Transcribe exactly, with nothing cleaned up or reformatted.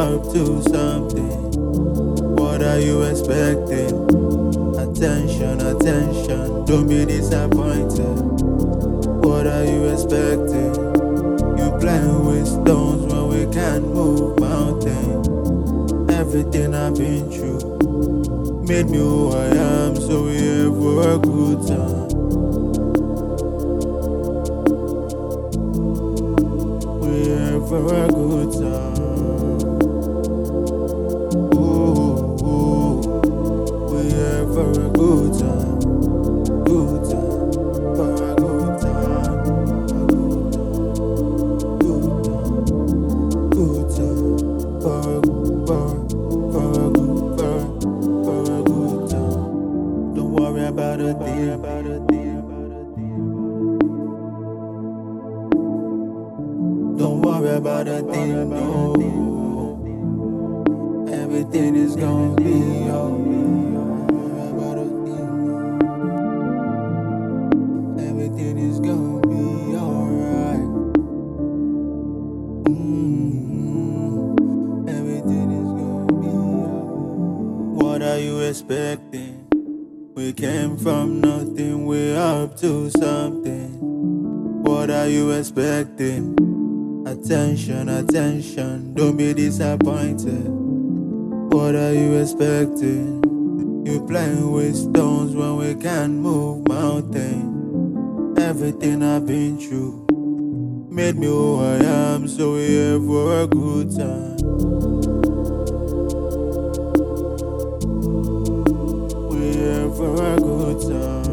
up to something. What are you expecting? Attention, attention, don't be disappointed. What are you expecting? You playing with stones when we can't move mountains. Everything I've been through made me who I am, so we here for a good time. We here for a good time. Ooh, ooh. We here for a good time. Good time. For a good time. Good time. Good time. For a for, for a good for, for a good time. Don't worry about a thing. About a thing. Don't worry about a thing, no. Everything is gonna be alright. Everything is gonna be alright. Mm-hmm. Everything is gonna be alright. What are you expecting? We came from nothing, we're up to something. What are you expecting? Attention, attention, don't be disappointed. What are you expecting? You playing with stones when we can't move mountains. Everything I've been through made me who I am, so we're here for a good time. We're here for a good time.